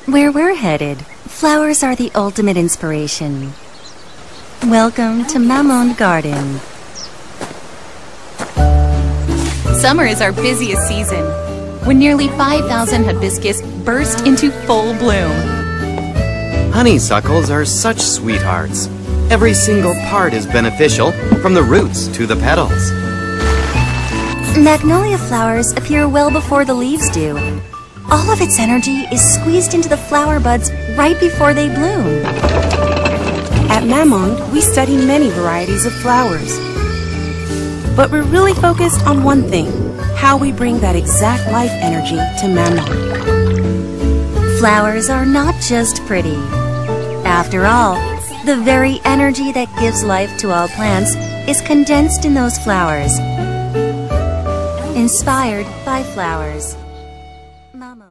where we're headed. Flowers are the ultimate inspiration. Welcome to Mamond Garden. Summer is our busiest season, when nearly 5,000 hibiscus burst into full bloom. Honeysuckles are such sweethearts. Every single part is beneficial, from the roots to the petals. Magnolia flowers appear well before the leaves do. All of its energy is squeezed into the flower buds right before they bloom. At Mamond, we study many varieties of flowers. But we're really focused on one thing, how we bring that exact life energy to Mamond. Flowers are not just pretty. After all, the very energy that gives life to all plants is condensed in those flowers. Inspired by flowers.